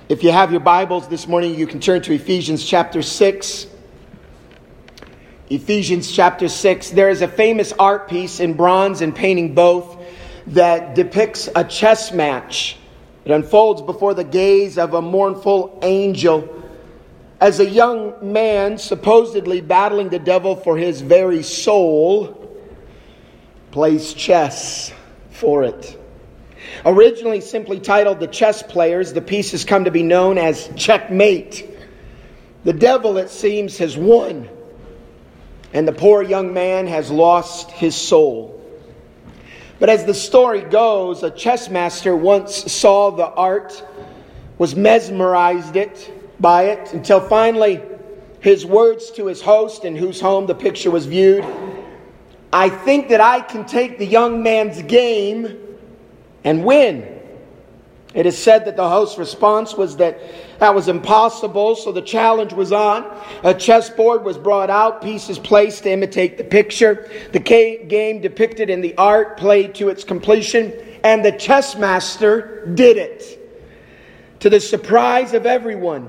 If you have your Bibles this morning, you can turn to Ephesians chapter 6. Ephesians chapter 6. There is a famous art piece in bronze and painting both that depicts a chess match. It unfolds before the gaze of a mournful angel as a young man supposedly battling the devil for his very soul plays chess for it. Originally simply titled The Chess Players, the piece has come to be known as Checkmate. The devil, it seems, has won, and the poor young man has lost his soul. But as the story goes, a chess master once saw the art, was mesmerized by it, until finally his words to his host, in whose home the picture was viewed, "I think that I can take the young man's game and win." It is said that the host's response was that was impossible, so the challenge was on. A chessboard was brought out, pieces placed to imitate the picture. The game depicted in the art played to its completion, and the chess master did it. To the surprise of everyone,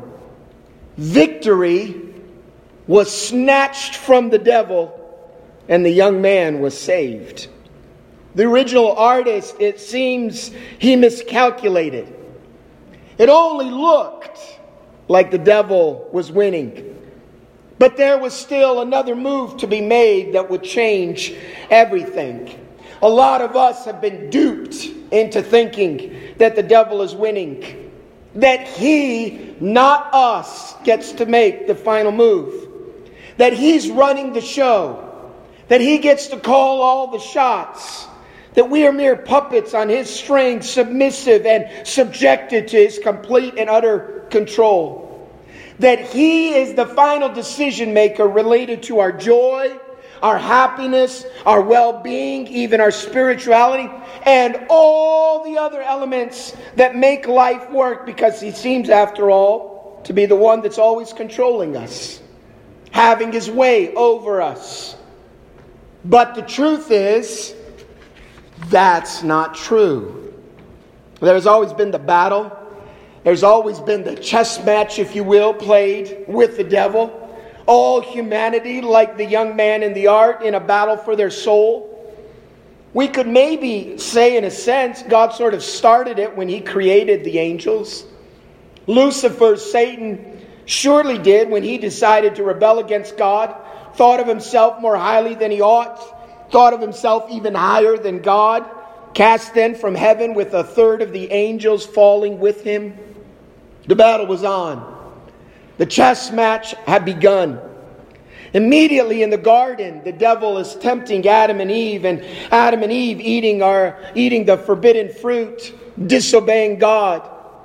victory was snatched from the devil, and the young man was saved. The original artist, it seems, he miscalculated. It only looked like the devil was winning. But there was still another move to be made that would change everything. A lot of us have been duped into thinking that the devil is winning. That he, not us, gets to make the final move. That he's running the show. That he gets to call all the shots. That we are mere puppets on his strings, submissive and subjected to his complete and utter control. That he is the final decision maker related to our joy, our happiness, our well-being, even our spirituality, and all the other elements that make life work, because he seems, after all, to be the one that's always controlling us, having his way over us. But the truth is, that's not true. There's always been the battle. There's always been the chess match, if you will, played with the devil. All humanity, like the young man in the art, in a battle for their soul. We could maybe say, in a sense, God sort of started it when he created the angels. Lucifer, Satan, surely did when he decided to rebel against God, thought of himself more highly than he ought, thought of himself even higher than God, cast then from heaven with a third of the angels falling with him. The battle was on. The chess match had begun. Immediately in the garden, the devil is tempting Adam and Eve eating the forbidden fruit, disobeying God.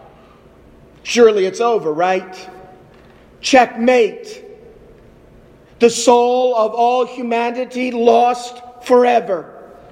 Surely it's over, right? Checkmate. The soul of all humanity lost forever.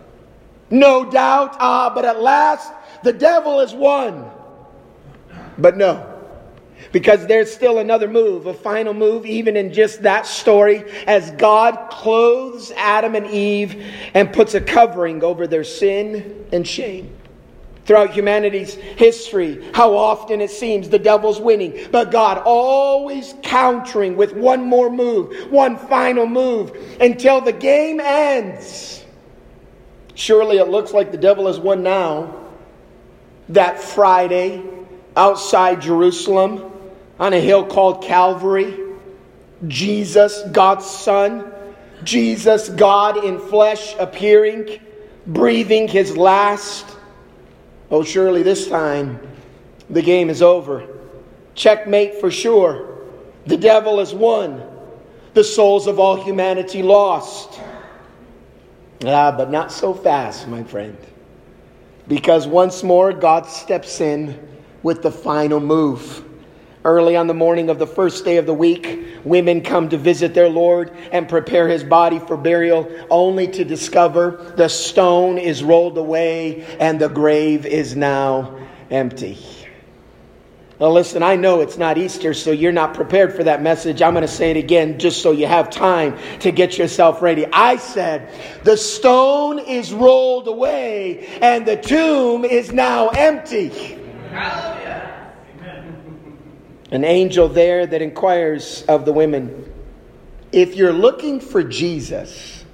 No doubt, but at last the devil has won. But no, because there's still another move, a final move, even in just that story, as God clothes Adam and Eve and puts a covering over their sin and shame. Throughout humanity's history, how often it seems the devil's winning, but God always countering with one more move, one final move, until the game ends. Surely it looks like the devil has won now. That Friday, outside Jerusalem, on a hill called Calvary, Jesus, God's Son, Jesus, God in flesh, appearing, breathing his last. Oh, surely this time the game is over. Checkmate for sure. The devil has won. The souls of all humanity lost. But not so fast, my friend. Because once more God steps in with the final move. Early on the morning of the first day of the week, women come to visit their Lord and prepare his body for burial, only to discover the stone is rolled away and the grave is now empty. Well, listen, I know it's not Easter, so you're not prepared for that message. I'm going to say it again just so you have time to get yourself ready. I said, the stone is rolled away and the tomb is now empty. Hallelujah. An angel there that inquires of the women, if you're looking for Jesus,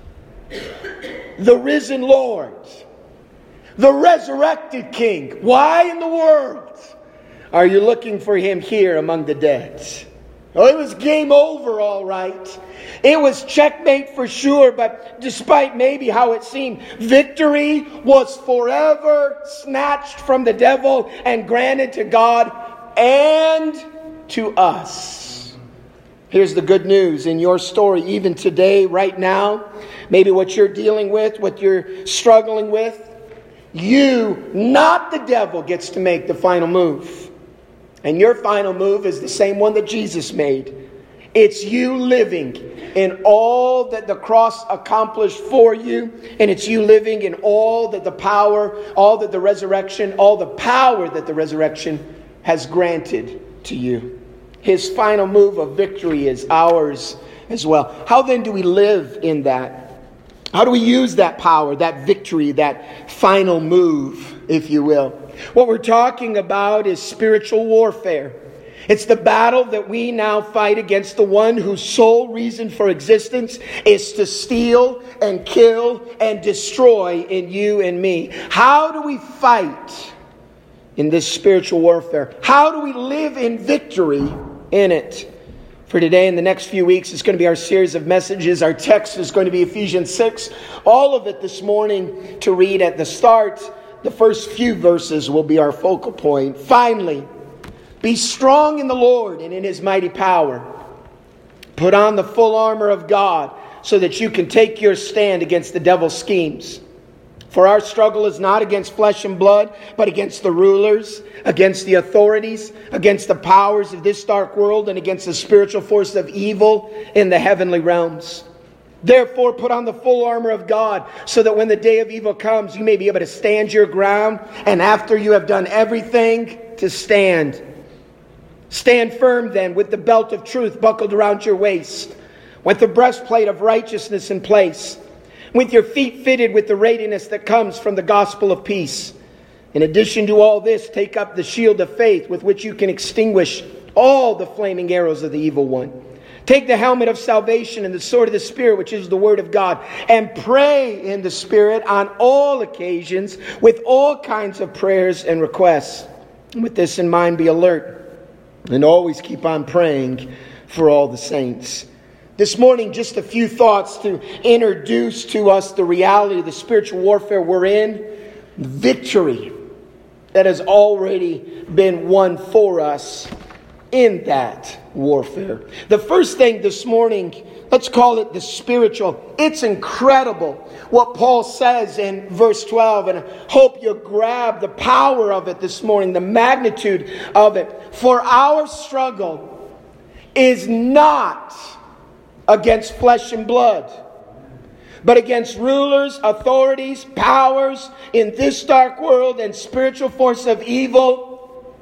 the risen Lord, the resurrected King, why in the world are you looking for him here among the dead? Oh, it was game over, all right. It was checkmate for sure, but despite maybe how it seemed, victory was forever snatched from the devil and granted to God and to us. Here's the good news in your story, even today, right now, maybe what you're dealing with, what you're struggling with, you, not the devil, gets to make the final move. And your final move is the same one that Jesus made. It's you living in all that the cross accomplished for you. And it's you living in all that the power, all that the resurrection, all the power that the resurrection has granted to you. His final move of victory is ours as well. How then do we live in that? How do we use that power, that victory, that final move, if you will? What we're talking about is spiritual warfare. It's the battle that we now fight against the one whose sole reason for existence is to steal and kill and destroy in you and me. How do we fight in this spiritual warfare? How do we live in victory in it? For today and the next few weeks, it's going to be our series of messages. Our text is going to be Ephesians 6. All of it this morning to read at the start. The first few verses will be our focal point. Finally, be strong in the Lord and in His mighty power. Put on the full armor of God so that you can take your stand against the devil's schemes. For our struggle is not against flesh and blood, but against the rulers, against the authorities, against the powers of this dark world, and against the spiritual force of evil in the heavenly realms. Therefore, put on the full armor of God, so that when the day of evil comes, you may be able to stand your ground, and after you have done everything, to stand. Stand firm then, with the belt of truth buckled around your waist, with the breastplate of righteousness in place, with your feet fitted with the readiness that comes from the gospel of peace. In addition to all this, take up the shield of faith, with which you can extinguish all the flaming arrows of the evil one. Take the helmet of salvation and the sword of the Spirit, which is the Word of God, and pray in the Spirit on all occasions with all kinds of prayers and requests. And with this in mind, be alert and always keep on praying for all the saints. This morning, just a few thoughts to introduce to us the reality of the spiritual warfare we're in, the victory that has already been won for us in that warfare. The first thing this morning, let's call it the spiritual. It's incredible what Paul says in verse 12, and I hope you grab the power of it this morning, the magnitude of it. For our struggle is not against flesh and blood, but against rulers, authorities, powers in this dark world and spiritual force of evil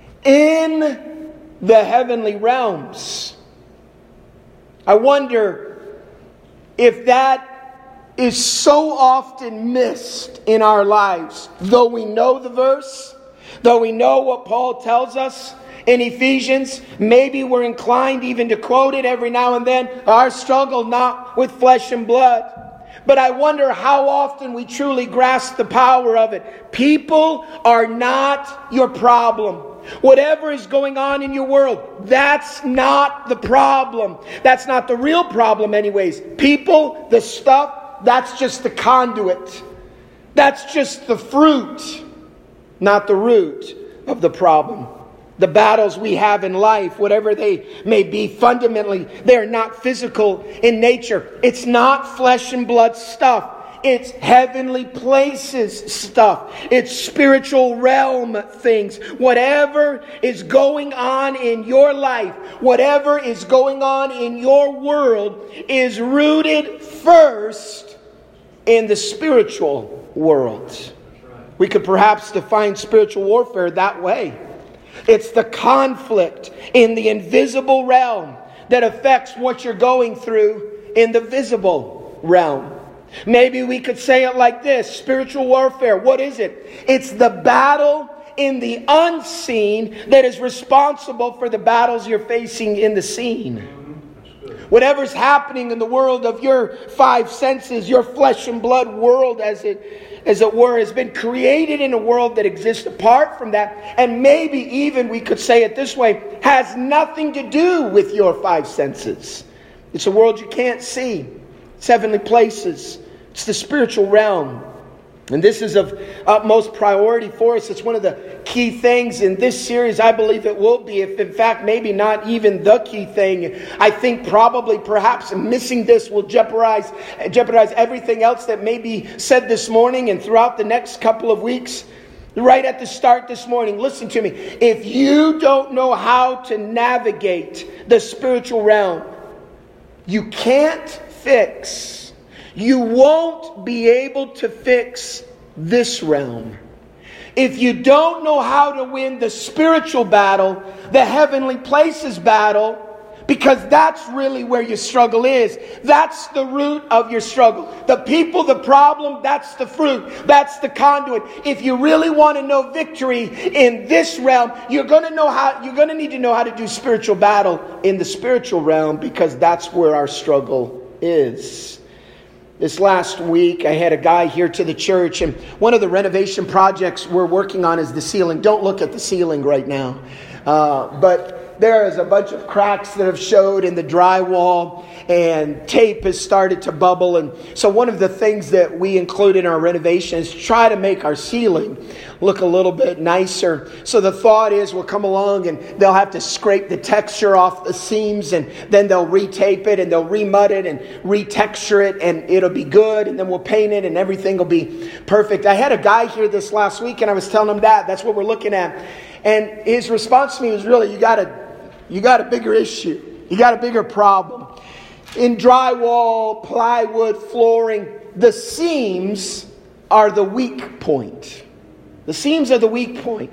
in the heavenly realms. I wonder if that is so often missed in our lives. Though we know the verse, though we know what Paul tells us in Ephesians, maybe we're inclined even to quote it every now and then. Our struggle not with flesh and blood. But I wonder how often we truly grasp the power of it. People are not your problem. Whatever is going on in your world, that's not the problem. That's not the real problem anyways. People, the stuff, that's just the conduit. That's just the fruit, not the root of the problem. The battles we have in life, whatever they may be, fundamentally, they're not physical in nature. It's not flesh and blood stuff. It's heavenly places stuff. It's spiritual realm things. Whatever is going on in your life, whatever is going on in your world is rooted first in the spiritual world. We could perhaps define spiritual warfare that way. It's the conflict in the invisible realm that affects what you're going through in the visible realm. Maybe we could say it like this: spiritual warfare, what is it? It's the battle in the unseen that is responsible for the battles you're facing in the seen. Whatever's happening in the world of your five senses, your flesh and blood world, as it were, has been created in a world that exists apart from that. And maybe even, we could say it this way, has nothing to do with your five senses. It's a world you can't see. It's heavenly places. It's the spiritual realm. And this is of utmost priority for us. It's one of the key things in this series. I believe it will be, if in fact maybe not even the key thing. I think probably perhaps missing this will jeopardize everything else that may be said this morning and throughout the next couple of weeks. Right at the start this morning, listen to me. If you don't know how to navigate the spiritual realm, you can't fix. You won't be able to fix this realm. If you don't know how to win the spiritual battle, the heavenly places battle, because that's really where your struggle is. That's the root of your struggle. The people, the problem, that's the fruit. That's the conduit. If you really want to know victory in this realm, you're going to need to know how to do spiritual battle in the spiritual realm, because that's where our struggle is. This last week, I had a guy here to the church, and one of the renovation projects we're working on is the ceiling. Don't look at the ceiling right now. But there is a bunch of cracks that have showed in the drywall, and tape has started to bubble. And so one of the things that we include in our renovation is try to make our ceiling look a little bit nicer. So the thought is we'll come along and they'll have to scrape the texture off the seams, and then they'll retape it and they'll remud it and retexture it, and it'll be good. And then we'll paint it and everything will be perfect. I had a guy here this last week, and I was telling him that's what we're looking at. And his response to me was, really, you got a bigger issue. You got a bigger problem. In drywall, plywood, flooring, the seams are the weak point. The seams are the weak point.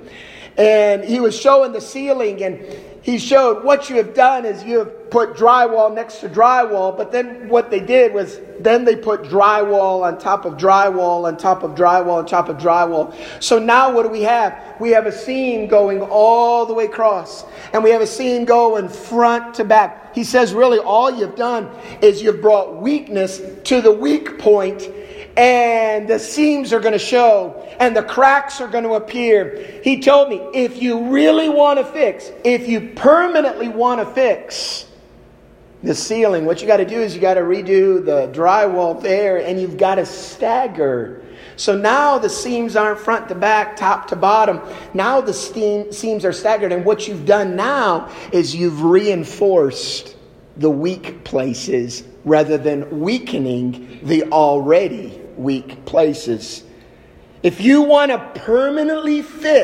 And he was showing the ceiling, and he showed what you have done is you have put drywall next to drywall, but then what they did was then they put drywall on top of drywall on top of drywall on top of drywall. So now what do we have? We have a seam going all the way across, and we have a seam going front to back. He says really all you've done is you've brought weakness to the weak point, and the seams are going to show, and the cracks are going to appear. He told me, if you really want to fix, if you permanently want to fix the ceiling, what you got to do is you got to redo the drywall there, and you've got to stagger. So now the seams aren't front to back, top to bottom. Now the seams are staggered, and what you've done now is you've reinforced the weak places rather than weakening the already weak places. If you want to permanently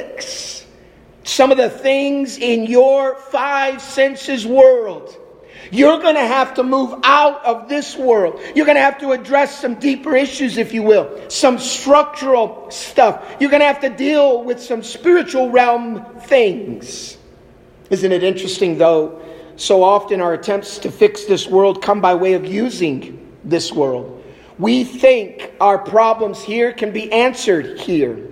fix some of the things in your five senses world, you're going to have to move out of this world. You're going to have to address some deeper issues, if you will. Some structural stuff. You're going to have to deal with some spiritual realm things. Isn't it interesting, though? So often our attempts to fix this world come by way of using this world. We think our problems here can be answered here.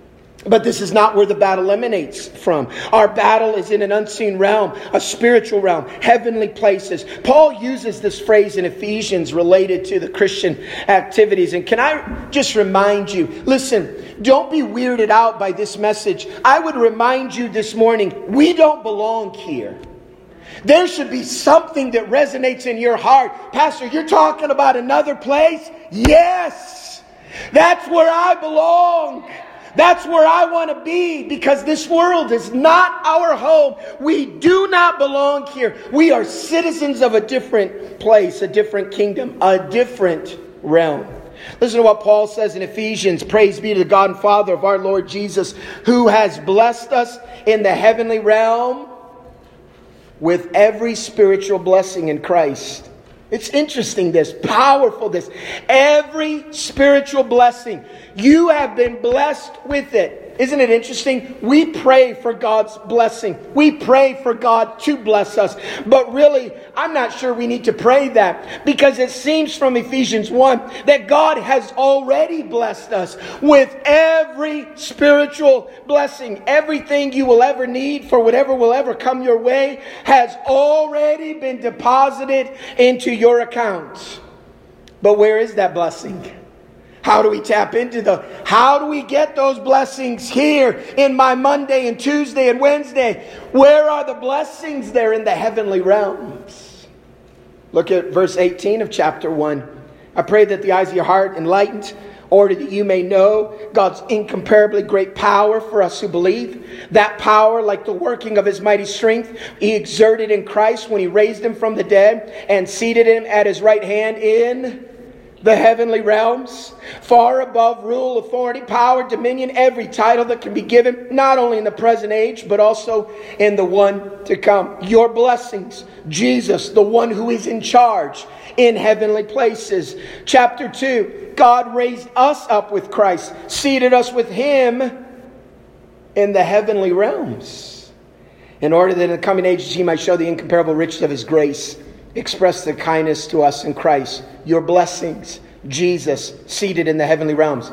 But this is not where the battle emanates from. Our battle is in an unseen realm, a spiritual realm, heavenly places. Paul uses this phrase in Ephesians related to the Christian activities. And can I just remind you, listen, don't be weirded out by this message. I would remind you this morning, we don't belong here. There should be something that resonates in your heart. Pastor, you're talking about another place? Yes! That's where I belong. That's where I want to be, because this world is not our home. We do not belong here. We are citizens of a different place, a different kingdom, a different realm. Listen to what Paul says in Ephesians. Praise be to the God and Father of our Lord Jesus, who has blessed us in the heavenly realm with every spiritual blessing in Christ. It's interesting, this, powerful, this. Every spiritual blessing, you have been blessed with it. Isn't it interesting? We pray for God's blessing. We pray for God to bless us. But really, I'm not sure we need to pray that, because it seems from Ephesians 1 that God has already blessed us with every spiritual blessing. Everything you will ever need for whatever will ever come your way has already been deposited into your account. But where is that blessing? How do we tap into how do we get those blessings here in my Monday and Tuesday and Wednesday? Where are the blessings there in the heavenly realms? Look at verse 18 of chapter 1. I pray that the eyes of your heart enlightened, order that you may know God's incomparably great power for us who believe. That power, like the working of His mighty strength, He exerted in Christ when He raised Him from the dead and seated Him at His right hand in the heavenly realms, far above rule, authority, power, dominion, every title that can be given, not only in the present age, but also in the one to come. Your blessings, Jesus, the one who is in charge in heavenly places. Chapter 2, God raised us up with Christ, seated us with Him in the heavenly realms, in order that in the coming ages He might show the incomparable riches of His grace, express the kindness to us in Christ. Your blessings, Jesus, seated in the heavenly realms.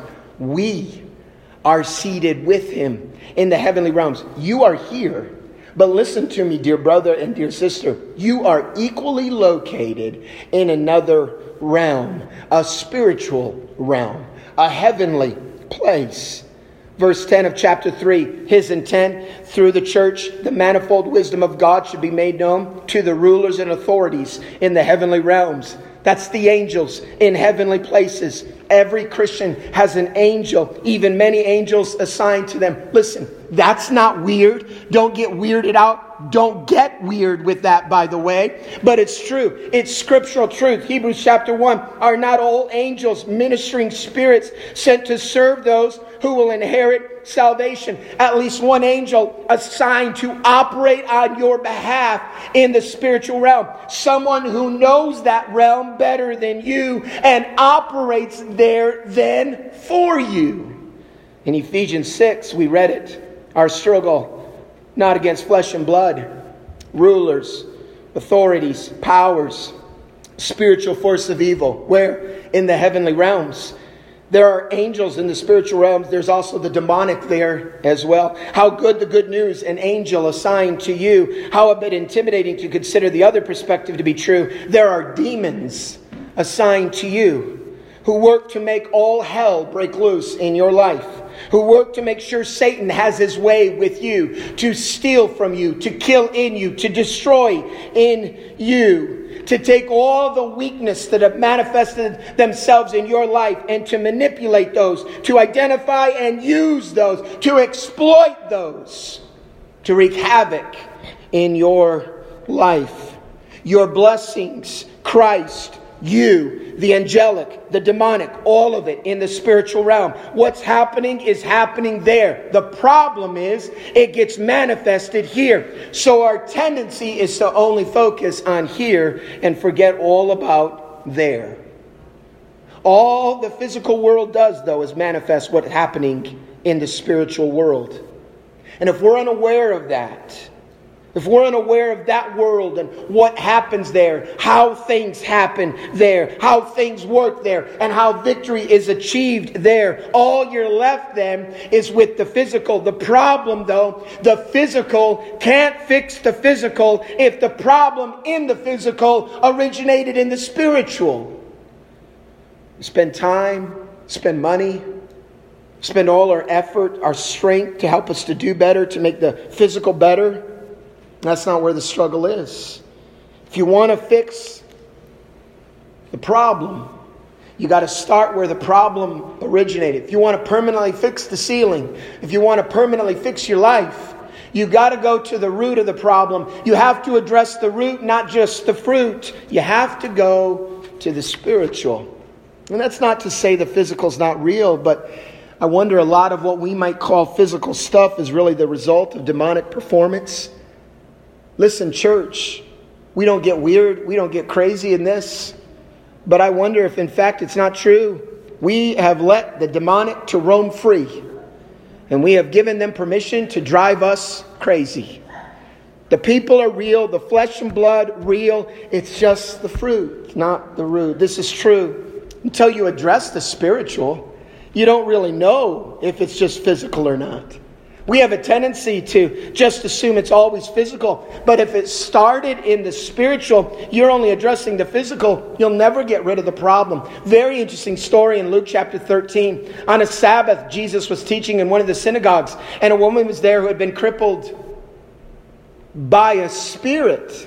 We are seated with Him in the heavenly realms. You are here. But listen to me, dear brother and dear sister. You are equally located in another realm, a spiritual realm, a heavenly place. Verse 10 of chapter 3, His intent through the church, the manifold wisdom of God should be made known to the rulers and authorities in the heavenly realms. That's the angels in heavenly places. Every Christian has an angel, even many angels assigned to them. Listen, that's not weird. Don't get weirded out. Don't get weird with that, by the way. But it's true. It's scriptural truth. Hebrews chapter 1. Are not all angels ministering spirits sent to serve those who will inherit salvation? At least one angel assigned to operate on your behalf in the spiritual realm. Someone who knows that realm better than you and operates there then for you. In Ephesians 6, we read it. Our struggle, not against flesh and blood, rulers, authorities, powers, spiritual force of evil. Where? In the heavenly realms. There are angels in the spiritual realms. There's also the demonic there as well. How good the good news, an angel assigned to you. How a bit intimidating to consider the other perspective to be true. There are demons assigned to you who work to make all hell break loose in your life. Who work to make sure Satan has his way with you, to steal from you, to kill in you, to destroy in you, to take all the weakness that have manifested themselves in your life and to manipulate those, to identify and use those, to exploit those, to wreak havoc in your life. Your blessings, Christ, you, the angelic, the demonic, all of it in the spiritual realm. What's happening is happening there. The problem is it gets manifested here. So our tendency is to only focus on here and forget all about there. All the physical world does, though, is manifest what's happening in the spiritual world. And if we're unaware of that, if we're unaware of that world and what happens there, how things happen there, how things work there, and how victory is achieved there, all you're left then is with the physical. The problem, though, the physical can't fix the physical if the problem in the physical originated in the spiritual. We spend time, spend money, spend all our effort, our strength to help us to do better, to make the physical better. That's not where the struggle is. If you want to fix the problem, you got to start where the problem originated. If you want to permanently fix the ceiling, if you want to permanently fix your life, you got to go to the root of the problem. You have to address the root, not just the fruit. You have to go to the spiritual. And that's not to say the physical's not real, but I wonder a lot of what we might call physical stuff is really the result of demonic performance. Listen, church, we don't get weird. We don't get crazy in this. But I wonder if, in fact, it's not true. We have let the demonic to roam free. And we have given them permission to drive us crazy. The people are real, the flesh and blood real. It's just the fruit, not the root. This is true. Until you address the spiritual, you don't really know if it's just physical or not. We have a tendency to just assume it's always physical. But if it started in the spiritual, you're only addressing the physical, you'll never get rid of the problem. Very interesting story in Luke chapter 13. On a Sabbath, Jesus was teaching in one of the synagogues, and a woman was there who had been crippled by a spirit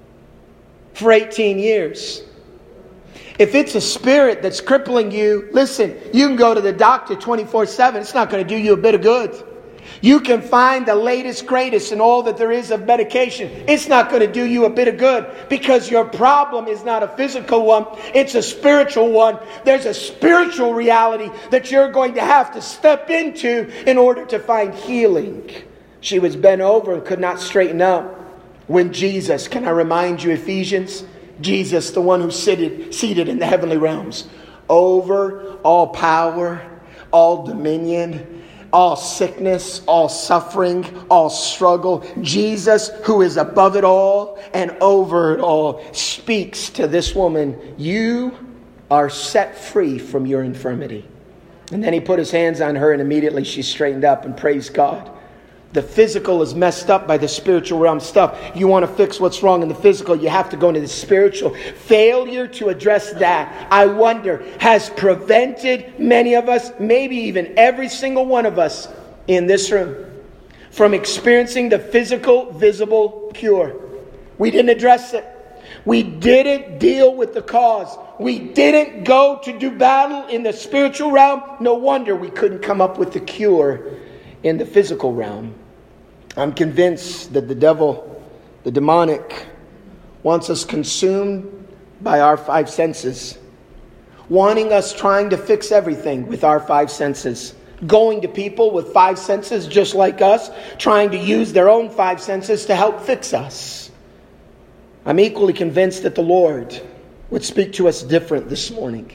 for 18 years. If it's a spirit that's crippling you, listen, you can go to the doctor 24/7. It's not going to do you a bit of good. You can find the latest, greatest and all that there is of medication. It's not going to do you a bit of good because your problem is not a physical one. It's a spiritual one. There's a spiritual reality that you're going to have to step into in order to find healing. She was bent over and could not straighten up when Jesus, can I remind you, Ephesians, Jesus, the one who's seated in the heavenly realms, over all power, all dominion, all sickness, all suffering, all struggle. Jesus, who is above it all and over it all, speaks to this woman, you are set free from your infirmity. And then he put his hands on her and immediately she straightened up and praised God. The physical is messed up by the spiritual realm stuff. You want to fix what's wrong in the physical, you have to go into the spiritual. Failure to address that, I wonder, has prevented many of us, maybe even every single one of us in this room, from experiencing the physical, visible cure. We didn't address it. We didn't deal with the cause. We didn't go to do battle in the spiritual realm. No wonder we couldn't come up with the cure in the physical realm. I'm convinced that the devil, the demonic, wants us consumed by our five senses, wanting us trying to fix everything with our five senses, going to people with five senses just like us, trying to use their own five senses to help fix us. I'm equally convinced that the Lord would speak to us different this morning.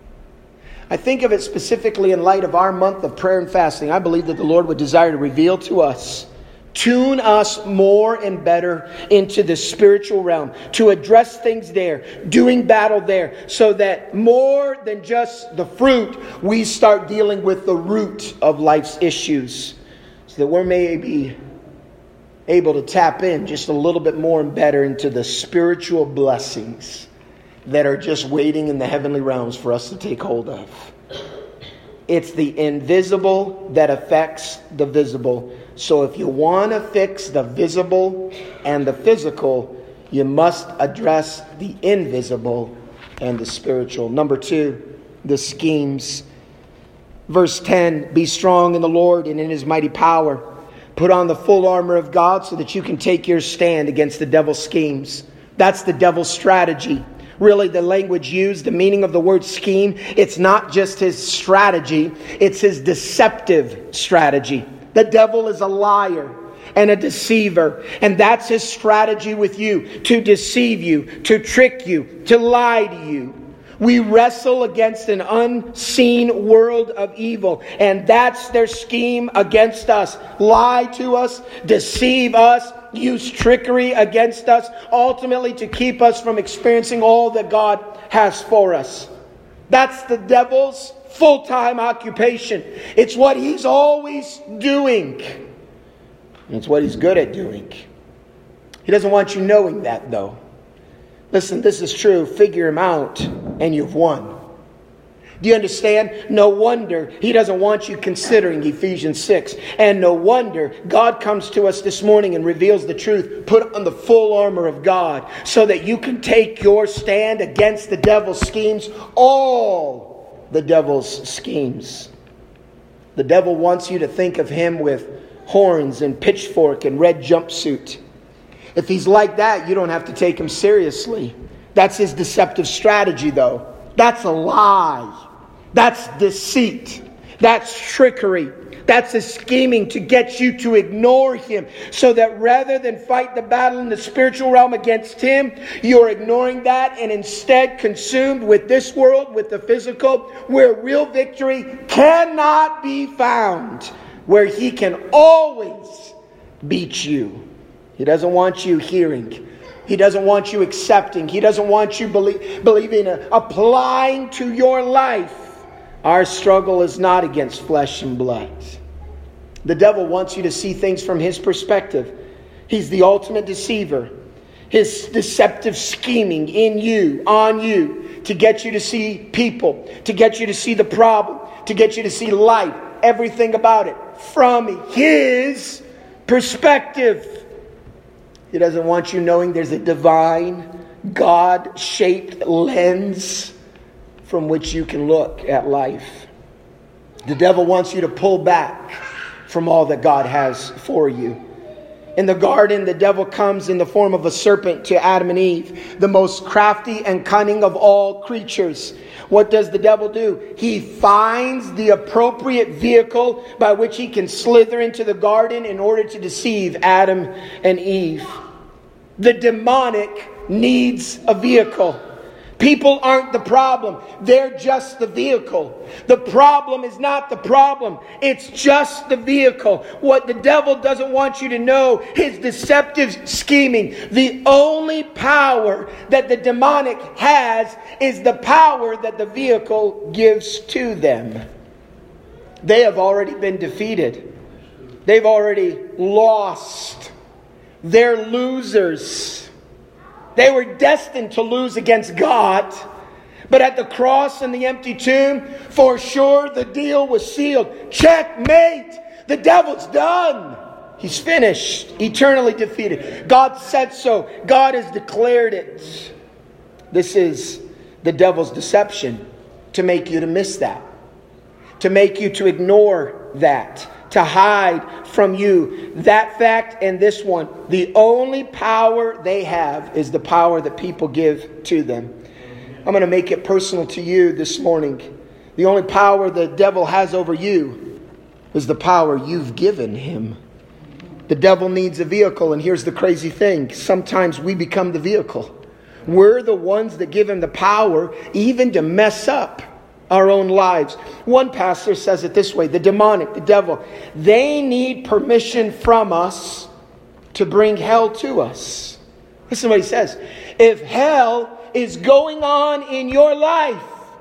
I think of it specifically in light of our month of prayer and fasting. I believe that the Lord would desire to reveal to us, tune us more and better into the spiritual realm, to address things there, doing battle there, so that more than just the fruit, we start dealing with the root of life's issues, so that we're maybe able to tap in just a little bit more and better into the spiritual blessings that are just waiting in the heavenly realms for us to take hold of. It's the invisible that affects the visible. So if you want to fix the visible and the physical, you must address the invisible and the spiritual. Number 2, the schemes. Verse 10, be strong in the Lord and in His mighty power. Put on the full armor of God so that you can take your stand against the devil's schemes. That's the devil's strategy. Really, the language used, the meaning of the word scheme, it's not just his strategy, it's his deceptive strategy. The devil is a liar and a deceiver, and that's his strategy with you, to deceive you, to trick you, to lie to you. We wrestle against an unseen world of evil, and that's their scheme against us. Lie to us, deceive us, use trickery against us, ultimately to keep us from experiencing all that God has for us. That's the devil's full-time occupation. It's what he's always doing. It's what he's good at doing. He doesn't want you knowing that, though. Listen, this is true. Figure him out, and you've won. Do you understand? No wonder he doesn't want you considering Ephesians 6. And no wonder God comes to us this morning and reveals the truth. Put on the full armor of God so that you can take your stand against the devil's schemes. All the devil's schemes. The devil wants you to think of him with horns and pitchfork and red jumpsuit. If he's like that, you don't have to take him seriously. That's his deceptive strategy, though. That's a lie. That's deceit. That's trickery. That's a scheming to get you to ignore him, so that rather than fight the battle in the spiritual realm against him, you're ignoring that and instead consumed with this world, with the physical, where real victory cannot be found. where he can always beat you. He doesn't want you hearing. He doesn't want you accepting. He doesn't want you believing, applying to your life. Our struggle is not against flesh and blood. The devil wants you to see things from his perspective. He's the ultimate deceiver. His deceptive scheming in you, on you, to get you to see people, to get you to see the problem, to get you to see life, everything about it, from his perspective. He doesn't want you knowing there's a divine, God-shaped lens from which you can look at life. The devil wants you to pull back from all that God has for you. In the garden, the devil comes in the form of a serpent to Adam and Eve, the most crafty and cunning of all creatures. What does the devil do? He finds the appropriate vehicle by which he can slither into the garden in order to deceive Adam and Eve. The demonic needs a vehicle. People aren't the problem. They're just the vehicle. The problem is not the problem. It's just the vehicle. What the devil doesn't want you to know, his deceptive scheming. The only power that the demonic has is the power that the vehicle gives to them. They have already been defeated. They've already lost. They're losers. They were destined to lose against God. But at the cross and the empty tomb, for sure the deal was sealed. Checkmate! The devil's done. He's finished. Eternally defeated. God said so. God has declared it. This is the devil's deception. To make you to miss that. To make you to ignore that. To hide from you that fact and this one. The only power they have is the power that people give to them. I'm going to make it personal to you this morning. The only power the devil has over you is the power you've given him. The devil needs a vehicle, and here's the crazy thing. Sometimes we become the vehicle. We're the ones that give him the power even to mess up our own lives. One pastor says it this way: the demonic, the devil, they need permission from us to bring hell to us. Listen to what he says. If hell is going on in your life,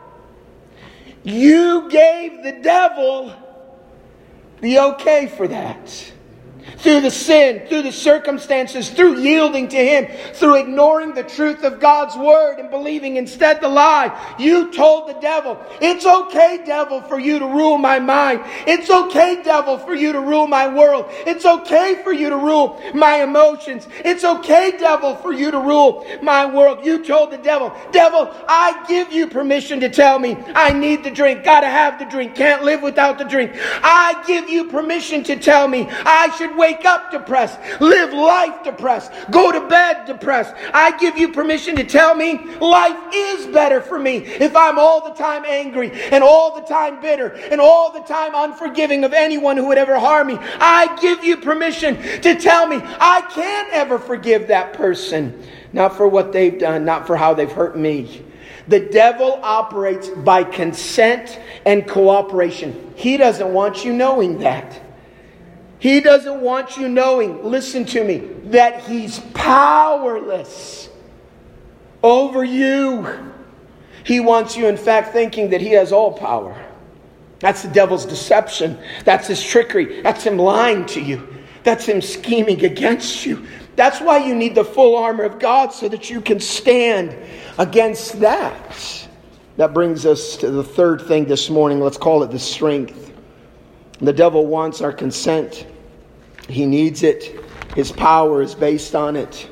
you gave the devil the okay for that. Through the sin, through the circumstances, through yielding to him, through ignoring the truth of God's word and believing instead the lie. You told the devil, it's okay, devil, for you to rule my mind. It's okay, devil, for you to rule my world. It's okay for you to rule my emotions. It's okay, devil, for you to rule my world. You told the devil, I give you permission to tell me I need the drink, gotta have the drink, can't live without the drink. I give you permission to tell me I should wake up depressed, live life depressed, go to bed depressed. I give you permission to tell me life is better for me if I'm all the time angry and all the time bitter and all the time unforgiving of anyone who would ever harm me. I give you permission to tell me I can't ever forgive that person. Not for what they've done, not for how they've hurt me. The devil operates by consent and cooperation. He doesn't want you knowing that. He doesn't want you knowing, listen to me, that he's powerless over you. He wants you, in fact, thinking that he has all power. That's the devil's deception. That's his trickery. That's him lying to you. That's him scheming against you. That's why you need the full armor of God, so that you can stand against that. That brings us to the third thing this morning. Let's call it the strength. The devil wants our consent. He needs it. His power is based on it.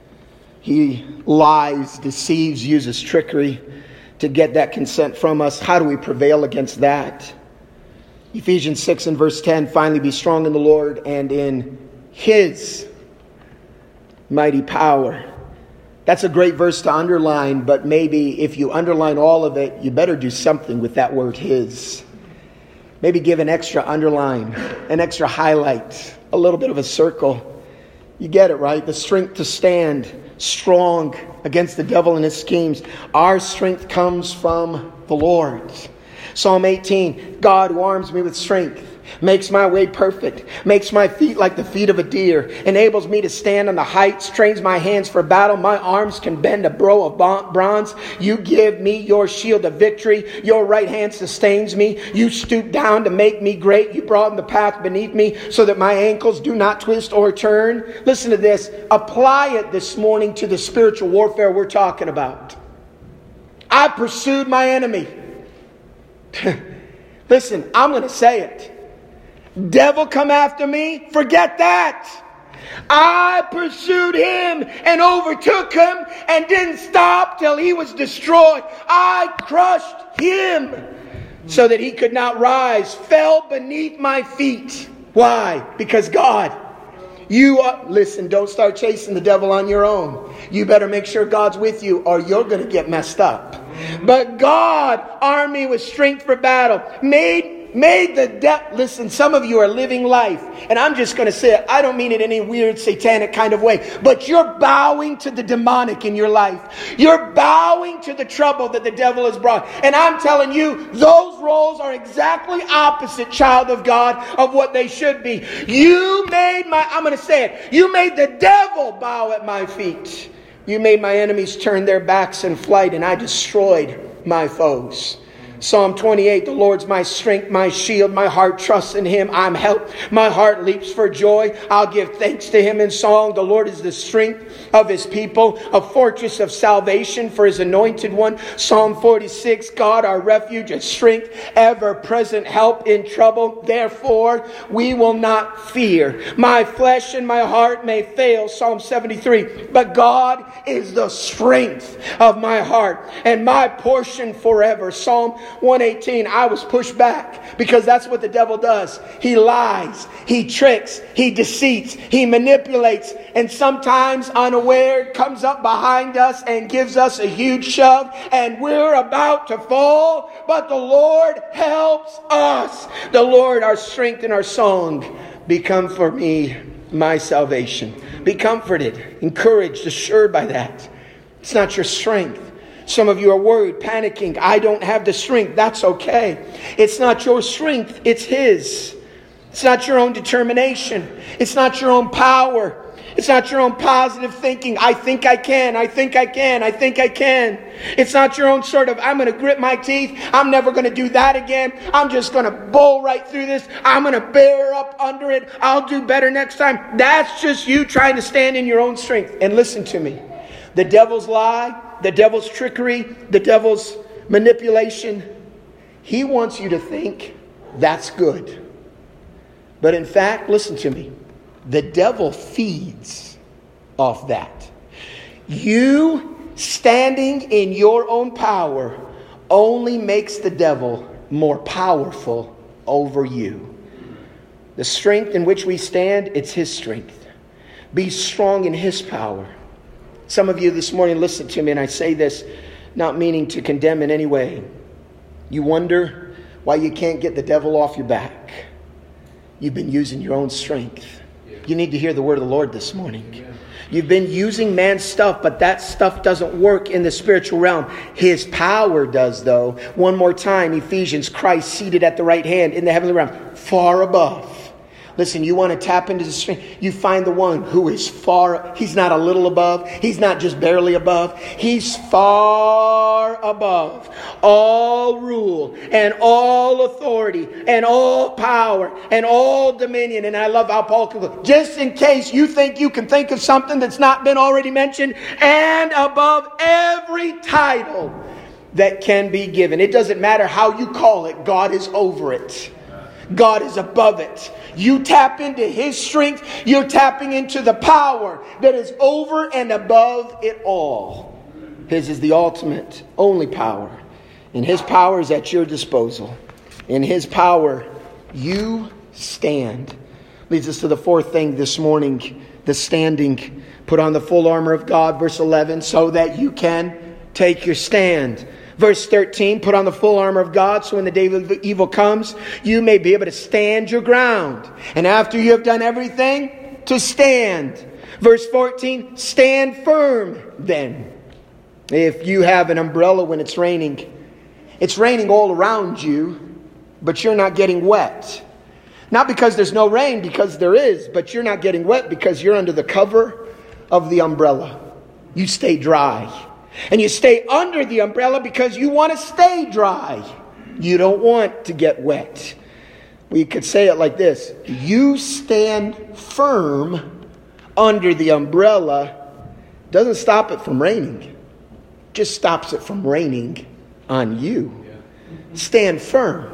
He lies, deceives, uses trickery to get that consent from us. How do we prevail against that? Ephesians 6 and verse 10, finally be strong in the Lord and in his mighty power. That's a great verse to underline, but maybe if you underline all of it, you better do something with that word his. Maybe give an extra underline, an extra highlight, a little bit of a circle. You get it, right? The strength to stand strong against the devil and his schemes. Our strength comes from the Lord. Psalm 18, God who arms me with strength makes my way perfect, makes my feet like the feet of a deer, enables me to stand on the heights, trains my hands for battle. My arms can bend a bow of bronze. You give me your shield of victory. Your right hand sustains me. You stoop down to make me great. You broaden the path beneath me so that my ankles do not twist or turn. Listen to this. Apply it this morning to the spiritual warfare we're talking about. I pursued my enemy. Listen, I'm going to say it. Devil come after me? Forget that. I pursued him and overtook him and didn't stop till he was destroyed. I crushed him so that he could not rise, fell beneath my feet. Why? Because God, listen, don't start chasing the devil on your own. You better make sure God's with you or you're going to get messed up. But God armed me with strength for battle, made the devil. Listen, some of you are living life, and I'm just going to say it. I don't mean it in any weird satanic kind of way, but you're bowing to the demonic in your life. You're bowing to the trouble that the devil has brought. And I'm telling you, those roles are exactly opposite, child of God, of what they should be. I'm going to say it. You made the devil bow at my feet. You made my enemies turn their backs in flight, and I destroyed my foes. Psalm 28, the Lord's my strength, my shield, my heart trusts in him. I'm helped. My heart leaps for joy. I'll give thanks to him in song. The Lord is the strength of his people, a fortress of salvation for his anointed one. Psalm 46, God our refuge and strength, ever present help in trouble. Therefore, we will not fear. My flesh and my heart may fail. Psalm 73, but God is the strength of my heart and my portion forever. Psalm 118, I was pushed back because that's what the devil does. He lies, he tricks, he deceits, he manipulates, and sometimes unaware comes up behind us and gives us a huge shove, and we're about to fall, but the Lord helps us. The Lord, our strength and our song, become for me my salvation. Be comforted, encouraged, assured by that. It's not your strength. Some of you are worried, panicking. I don't have the strength. That's okay. It's not your strength. It's his. It's not your own determination. It's not your own power. It's not your own positive thinking. I think I can. I think I can. I think I can. It's not your own sort of, I'm going to grit my teeth. I'm never going to do that again. I'm just going to bull right through this. I'm going to bear up under it. I'll do better next time. That's just you trying to stand in your own strength. And listen to me. The devil's lie, the devil's trickery, the devil's manipulation, he wants you to think that's good. But in fact, listen to me, the devil feeds off that. You standing in your own power only makes the devil more powerful over you. The strength in which we stand, it's his strength. Be strong in his power. Some of you this morning listen to me, and I say this not meaning to condemn in any way. You wonder why you can't get the devil off your back. You've been using your own strength. You need to hear the word of the Lord this morning. You've been using man's stuff, but that stuff doesn't work in the spiritual realm. His power does, though. One more time, Ephesians, Christ seated at the right hand in the heavenly realm, far above. Listen, you want to tap into the strength. You find the one who is far. He's not a little above. He's not just barely above. He's far above all rule and all authority and all power and all dominion. And I love how Paul concludes. Just in case you think you can think of something that's not been already mentioned, and above every title that can be given. It doesn't matter how you call it. God is over it. God is above it. You tap into his strength. You're tapping into the power that is over and above it all. His is the ultimate, only power. And his power is at your disposal. In his power, you stand. Leads us to the fourth thing this morning, the standing. Put on the full armor of God, verse 11, so that you can take your stand. Verse 13, put on the full armor of God so when the day of evil comes, you may be able to stand your ground. And after you have done everything, to stand. Verse 14, stand firm then. If you have an umbrella when it's raining all around you, but you're not getting wet. Not because there's no rain, because there is, but you're not getting wet because you're under the cover of the umbrella. You stay dry. And you stay under the umbrella because you want to stay dry. You don't want to get wet. We could say it like this: you stand firm under the umbrella. Doesn't stop it from raining. Just stops it from raining on you. Stand firm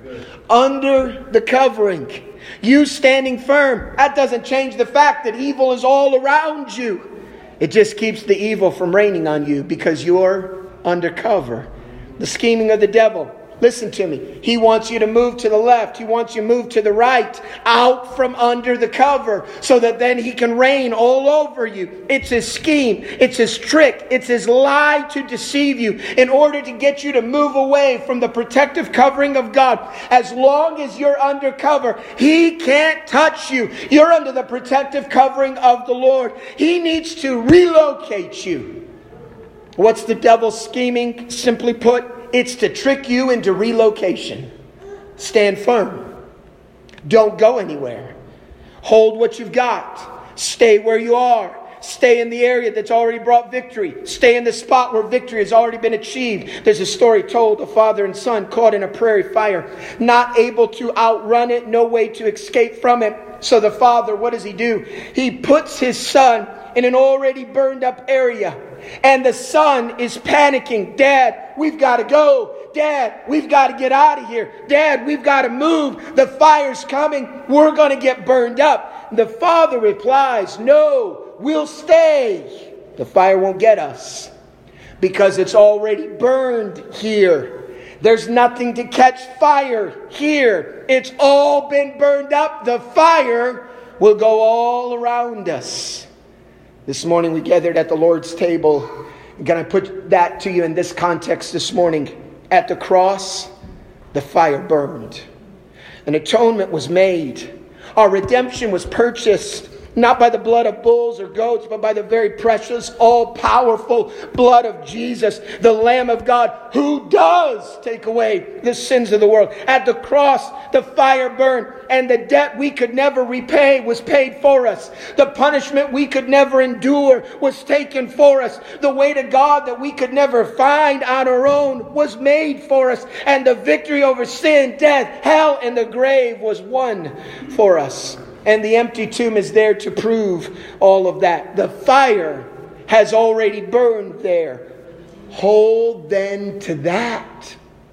under the covering. You standing firm. That doesn't change the fact that evil is all around you. It just keeps the evil from raining on you because you're under cover. The scheming of the devil. Listen to me. He wants you to move to the left. He wants you to move to the right. Out from under the cover. So that then he can reign all over you. It's his scheme. It's his trick. It's his lie to deceive you. In order to get you to move away from the protective covering of God. As long as you're under cover, he can't touch you. You're under the protective covering of the Lord. He needs to relocate you. What's the devil's scheming? Simply put, it's to trick you into relocation. Stand firm. Don't go anywhere. Hold what you've got. Stay where you are. Stay in the area that's already brought victory. Stay in the spot where victory has already been achieved. There's a story told of father and son caught in a prairie fire. Not able to outrun it. No way to escape from it. So the father, what does he do? He puts his son in an already burned up area. And the son is panicking. Dad, we've got to go. Dad, we've got to get out of here. Dad, we've got to move. The fire's coming. We're going to get burned up. The father replies, no, we'll stay. The fire won't get us because it's already burned here. There's nothing to catch fire here. It's all been burned up. The fire will go all around us. This morning we gathered at the Lord's table. Can I put that to you in this context this morning? At the cross, the fire burned. An atonement was made. Our redemption was purchased. Not by the blood of bulls or goats, but by the very precious, all-powerful blood of Jesus, the Lamb of God, who does take away the sins of the world. At the cross, the fire burned, and the debt we could never repay was paid for us. The punishment we could never endure was taken for us. The way to God that we could never find on our own was made for us. And the victory over sin, death, hell, and the grave was won for us. And the empty tomb is there to prove all of that. The fire has already burned there. Hold then to that.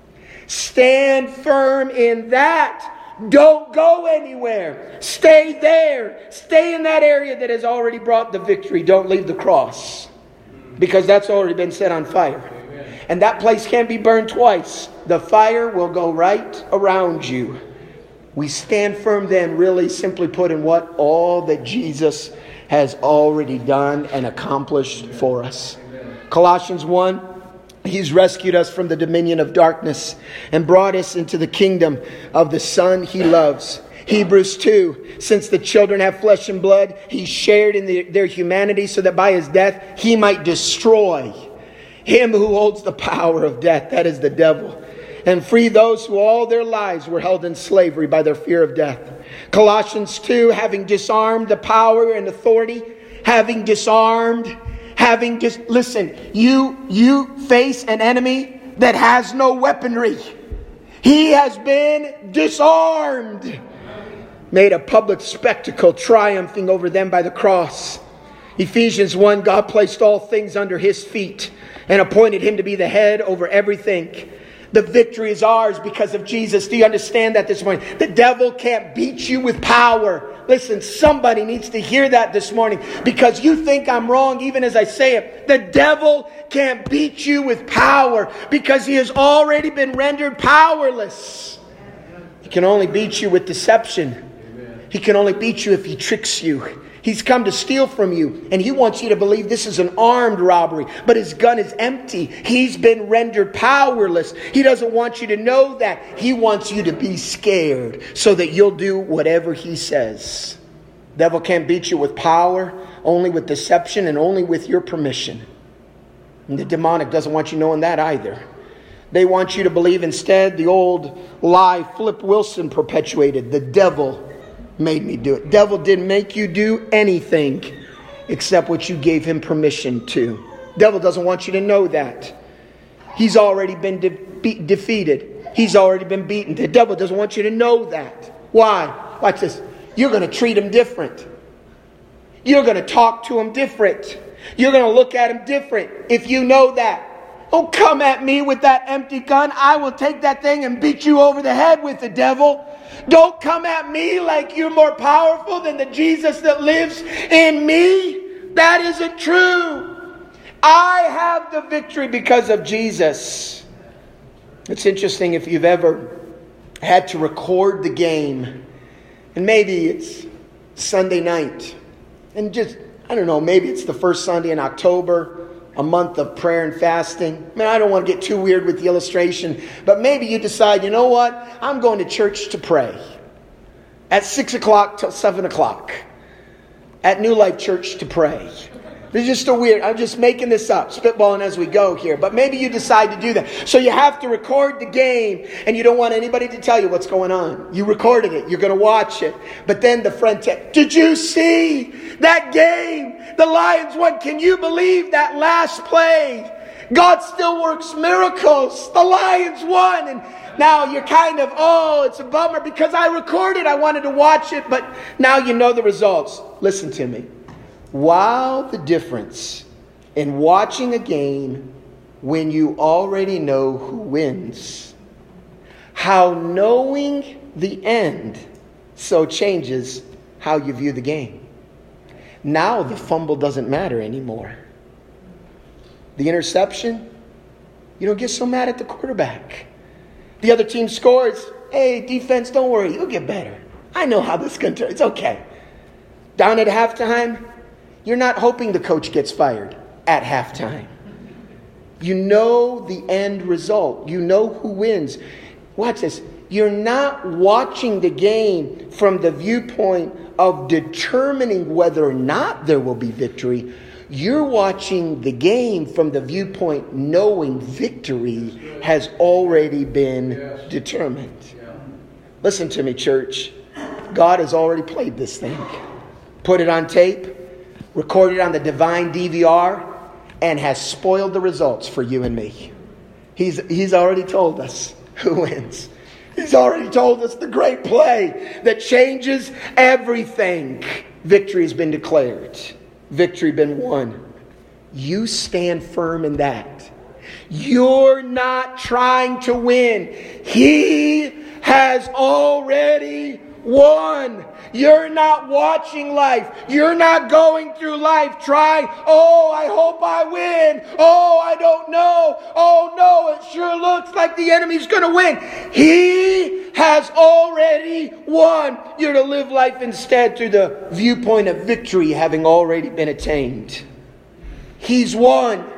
Stand firm in that. Don't go anywhere. Stay there. Stay in that area that has already brought the victory. Don't leave the cross, because that's already been set on fire. And that place can't be burned twice. The fire will go right around you. We stand firm then, really simply put, in what? All that Jesus has already done and accomplished for us. Colossians 1, He's rescued us from the dominion of darkness and brought us into the kingdom of the Son He loves. Hebrews 2, since the children have flesh and blood, He shared in their humanity so that by His death He might destroy him who holds the power of death, that is the devil, and free those who all their lives were held in slavery by their fear of death. Colossians 2, having disarmed the power and authority, listen, you face an enemy that has no weaponry. He has been disarmed, made a public spectacle, triumphing over them by the cross. Ephesians 1, God placed all things under His feet and appointed Him to be the head over everything. The victory is ours because of Jesus. Do you understand that this morning? The devil can't beat you with power. Listen, somebody needs to hear that this morning, because you think I'm wrong even as I say it. The devil can't beat you with power because he has already been rendered powerless. He can only beat you with deception. He can only beat you if he tricks you. He's come to steal from you, and he wants you to believe this is an armed robbery, but his gun is empty. He's been rendered powerless. He doesn't want you to know that. He wants you to be scared so that you'll do whatever he says. The devil can't beat you with power, only with deception and only with your permission. And the demonic doesn't want you knowing that either. They want you to believe instead the old lie Flip Wilson perpetuated. The devil made me do it. Devil didn't make you do anything except what you gave him permission to. Devil doesn't want you to know that. He's already been defeated. He's already been beaten. The devil doesn't want you to know that. Why? Watch this. You're going to treat him different. You're going to talk to him different. You're going to look at him different if you know that. Don't come at me with that empty gun. I will take that thing and beat you over the head with the devil. Don't come at me like you're more powerful than the Jesus that lives in me. That isn't true. I have the victory because of Jesus. It's interesting if you've ever had to record the game. And maybe it's Sunday night. And just, I don't know, maybe it's the first Sunday in October. A month of prayer and fasting. Man, I don't want to get too weird with the illustration, but maybe you decide, you know what? I'm going to church to pray. At 6 o'clock till 7 o'clock. At New Life Church to pray. This is just I'm just making this up, spitballing as we go here. But maybe you decide to do that. So you have to record the game, and you don't want anybody to tell you what's going on. You recorded it. You're going to watch it. But then the friend texts, did you see that game? The Lions won. Can you believe that last play? God still works miracles. The Lions won. And now you're kind of, it's a bummer because I recorded. I wanted to watch it, but now you know the results. Listen to me. Wow, the difference in watching a game when you already know who wins. How knowing the end so changes how you view the game. Now the fumble doesn't matter anymore. The interception, you don't get so mad at the quarterback. The other team scores. Hey, defense, don't worry. You'll get better. I know how this is going to turn. It's okay. Down at halftime, you're not hoping the coach gets fired at halftime. You know the end result. You know who wins. Watch this. You're not watching the game from the viewpoint of determining whether or not there will be victory. You're watching the game from the viewpoint knowing victory has already been determined. Listen to me, church. God has already played this thing. Put it on tape. Recorded on the divine DVR, and has spoiled the results for you and me. He's already told us who wins. He's already told us the great play that changes everything. Victory has been declared. Victory been won. You stand firm in that. You're not trying to win. He has already won. You're not watching life. You're not going through life trying, I hope I win. I don't know. No, it sure looks like the enemy's going to win. He has already won. You're to live life instead through the viewpoint of victory having already been attained. He's won.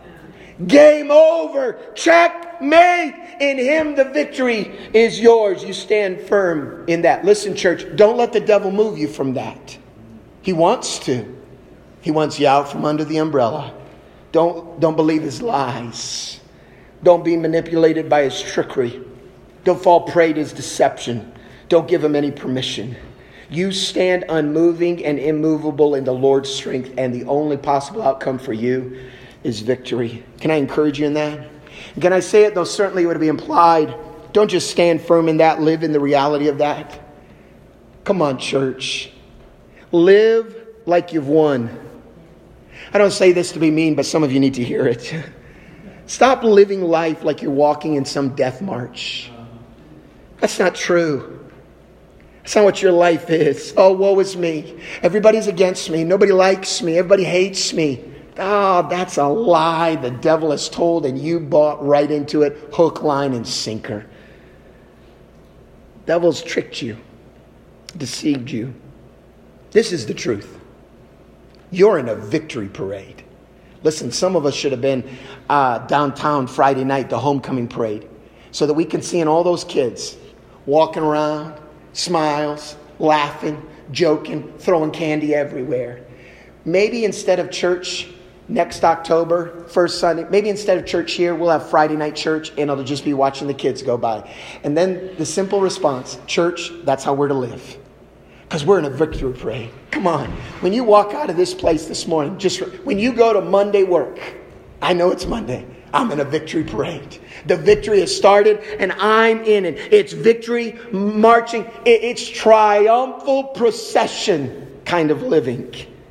Game over. Checkmate. In Him the victory is yours. You stand firm in that. Listen, church, don't let the devil move you from that. He wants to. He wants you out from under the umbrella. Don't believe his lies. Don't be manipulated by his trickery. Don't fall prey to his deception. Don't give him any permission. You stand unmoving and immovable in the Lord's strength, and the only possible outcome for you is victory. Can I encourage you in that? Can I say it, though certainly it would be implied, don't just stand firm in that, live in the reality of that. Come on, church. Live like you've won. I don't say this to be mean, but some of you need to hear it. Stop living life like you're walking in some death march. That's not true. That's not what your life is. Oh, woe is me. Everybody's against me. Nobody likes me. Everybody hates me. That's a lie the devil has told, and you bought right into it, hook, line, and sinker. Devil's tricked you, deceived you. This is the truth. You're in a victory parade. Listen, some of us should have been downtown Friday night, the homecoming parade, so that we can see all those kids walking around, smiles, laughing, joking, throwing candy everywhere. Maybe instead of church, Next October, first Sunday, maybe instead of church here, we'll have Friday night church, and it'll just be watching the kids go by. And then the simple response, church, that's how we're to live. Because we're in a victory parade. Come on. When you walk out of this place this morning, when you go to Monday work, I know it's Monday, I'm in a victory parade. The victory has started and I'm in it. It's victory marching. It's triumphal procession kind of living.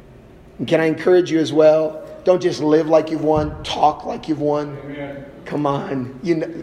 And can I encourage you as well? Don't just live like you've won. Talk like you've won. Amen. Come on.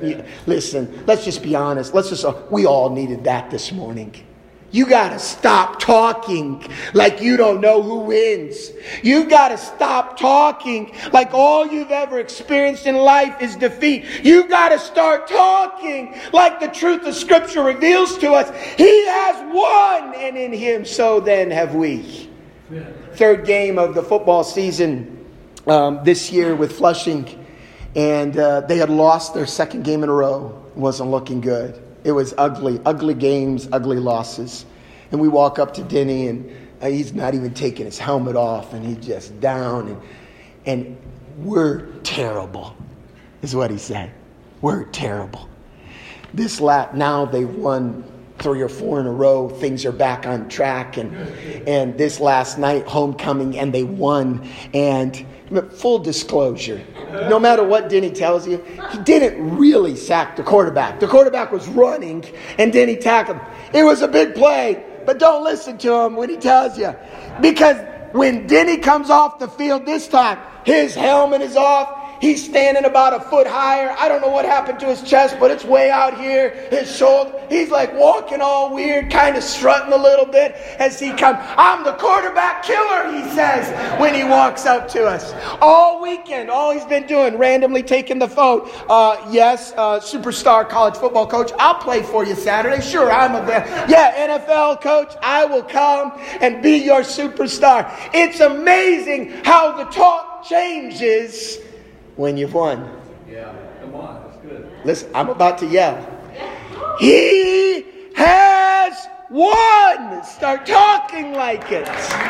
Listen, let's just be honest. We all needed that this morning. You got to stop talking like you don't know who wins. You got to stop talking like all you've ever experienced in life is defeat. You got to start talking like the truth of Scripture reveals to us. He has won, and in Him so then have we. Third game of the football season this year with Flushing, and they had lost their second game in a row. It wasn't looking good. It was ugly games, ugly losses. And we walk up to Denny, and he's not even taking his helmet off, and he's just down. And we're terrible, is what he said. We're terrible. This lap, now they've won 3 or 4 in a row. Things are back on track. And this last night, homecoming, and they won. And full disclosure, no matter what Denny tells you, he didn't really sack the quarterback. The quarterback was running, and Denny tackled him. It was a big play, but don't listen to him when he tells you. Because when Denny comes off the field this time, his helmet is off. He's standing about a foot higher. I don't know what happened to his chest, but it's way out here. His shoulder. He's like walking all weird, kind of strutting a little bit as he comes. I'm the quarterback killer, he says when he walks up to us. All weekend, all he's been doing, randomly taking the phone. Yes, superstar college football coach, I'll play for you Saturday. Sure, I'm available. Yeah, NFL coach, I will come and be your superstar. It's amazing how the talk changes when you've won. Yeah, come on, that's good. Listen, I'm about to yell. He has won! Start talking like it.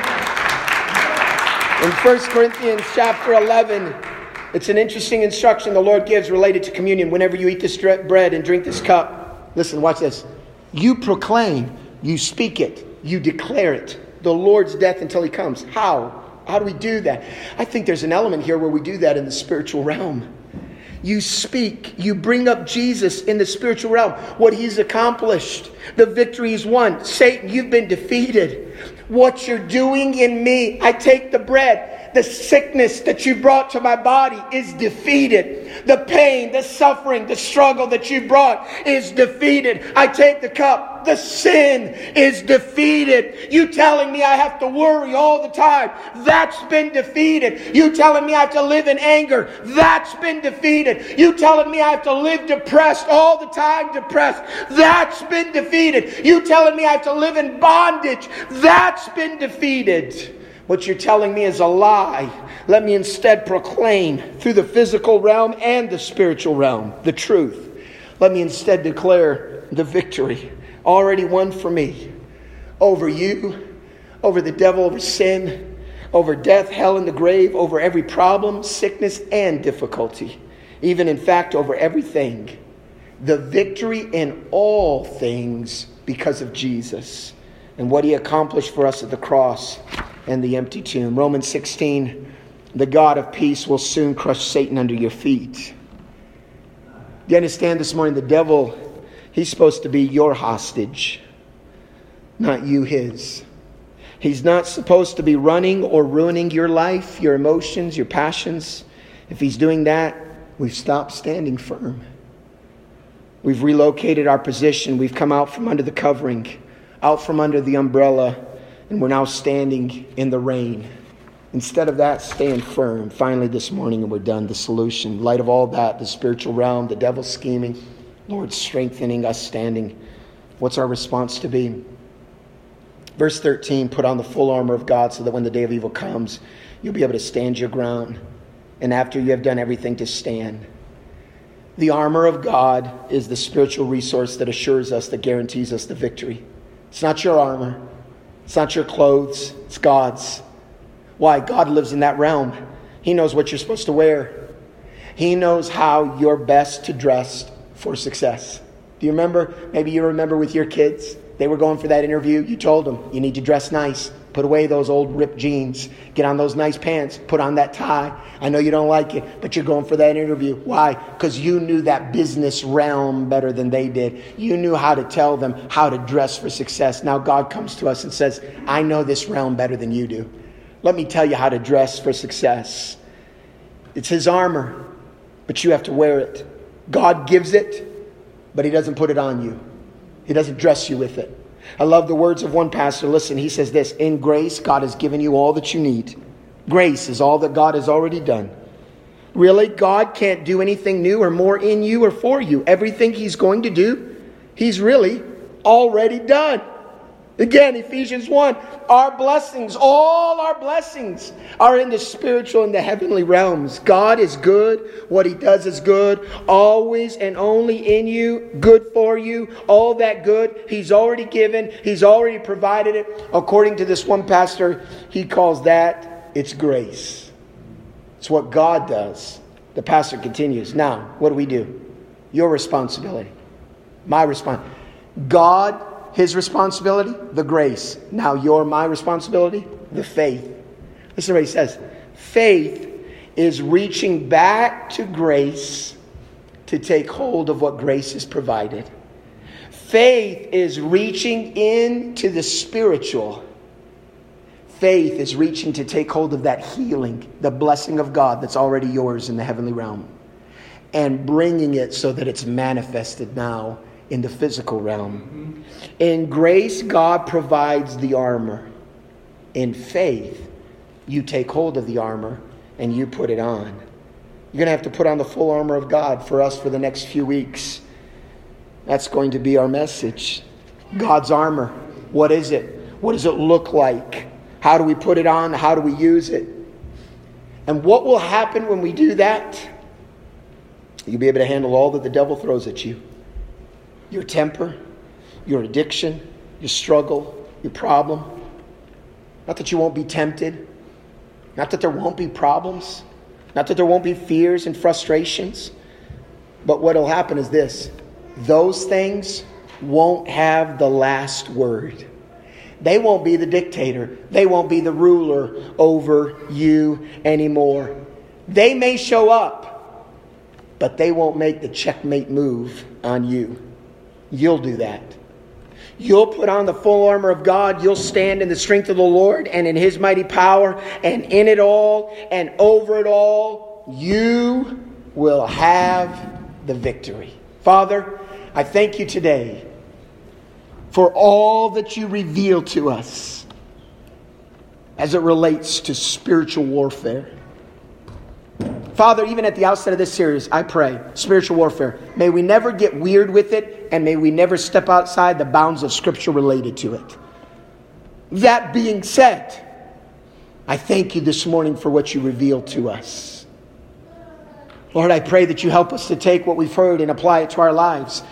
In 1 Corinthians chapter 11, it's an interesting instruction the Lord gives related to communion. Whenever you eat this bread and drink this cup, listen, watch this. You proclaim, you speak it, you declare it, the Lord's death until He comes. How? How do we do that? I think there's an element here where we do that in the spiritual realm. You speak, you bring up Jesus in the spiritual realm, what He's accomplished, the victory He's won. Satan, you've been defeated. What you're doing in me, I take the bread. The sickness that you brought to my body is defeated. The pain, the suffering, the struggle that you brought is defeated. I take the cup. The sin is defeated. You telling me I have to worry all the time, that's been defeated. You telling me I have to live in anger, that's been defeated. You telling me I have to live depressed all the time, depressed, that's been defeated. You telling me I have to live in bondage, that's been defeated. What you're telling me is a lie. Let me instead proclaim through the physical realm and the spiritual realm the truth. Let me instead declare the victory already won for me over you, over the devil, over sin, over death, hell, and the grave, over every problem, sickness, and difficulty. Even in fact, over everything. The victory in all things because of Jesus and what He accomplished for us at the cross and the empty tomb. Romans 16, the God of peace will soon crush Satan under your feet. Do you understand this morning? The devil, he's supposed to be your hostage, not you his. He's not supposed to be running or ruining your life, your emotions, your passions. If he's doing that, we've stopped standing firm. We've relocated our position. We've come out from under the covering, out from under the umbrella, and we're now standing in the rain. Instead of that, staying firm. Finally this morning, and we're done, the solution. In light of all that, the spiritual realm, the devil's scheming, Lord strengthening us standing. What's our response to be? Verse 13, put on the full armor of God so that when the day of evil comes, you'll be able to stand your ground. And after you have done everything, to stand. The armor of God is the spiritual resource that assures us, that guarantees us the victory. It's not your armor. It's not your clothes. It's God's. Why? God lives in that realm. He knows what you're supposed to wear. He knows how you're best to dress for success. Do you remember? Maybe you remember with your kids. They were going for that interview. You told them, you need to dress nice. Put away those old ripped jeans. Get on those nice pants. Put on that tie. I know you don't like it, but you're going for that interview. Why? Because you knew that business realm better than they did. You knew how to tell them how to dress for success. Now God comes to us and says, I know this realm better than you do. Let me tell you how to dress for success. It's His armor, but you have to wear it. God gives it, but He doesn't put it on you. He doesn't dress you with it. I love the words of one pastor. Listen, he says this: in grace, God has given you all that you need. Grace is all that God has already done. Really, God can't do anything new or more in you or for you. Everything He's going to do, He's really already done. Again, Ephesians 1, our blessings, all our blessings are in the spiritual and the heavenly realms. God is good. What He does is good. Always and only in you, good for you. All that good He's already given. He's already provided it. According to this one pastor, he calls that, it's grace. It's what God does. The pastor continues. Now, what do? Your responsibility. My responsibility. God, His responsibility, the grace. Now my responsibility, the faith. Listen to what he says. Faith is reaching back to grace to take hold of what grace has provided. Faith is reaching into the spiritual. Faith is reaching to take hold of that healing, the blessing of God that's already yours in the heavenly realm, and bringing it so that it's manifested now in the physical realm. In grace, God provides the armor. In faith, you take hold of the armor and you put it on. You're going to have to put on the full armor of God for us for the next few weeks. That's going to be our message. God's armor. What is it? What does it look like? How do we put it on? How do we use it? And what will happen when we do that? You'll be able to handle all that the devil throws at you. Your temper, your addiction, your struggle, your problem. Not that you won't be tempted. Not that there won't be problems. Not that there won't be fears and frustrations. But what will happen is this. Those things won't have the last word. They won't be the dictator. They won't be the ruler over you anymore. They may show up, but they won't make the checkmate move on you. You'll do that. You'll put on the full armor of God. You'll stand in the strength of the Lord and in His mighty power. And in it all and over it all, you will have the victory. Father, I thank you today for all that you reveal to us as it relates to spiritual warfare. Father, even at the outset of this series, I pray, spiritual warfare, may we never get weird with it, and may we never step outside the bounds of Scripture related to it. That being said, I thank you this morning for what you revealed to us. Lord, I pray that you help us to take what we've heard and apply it to our lives.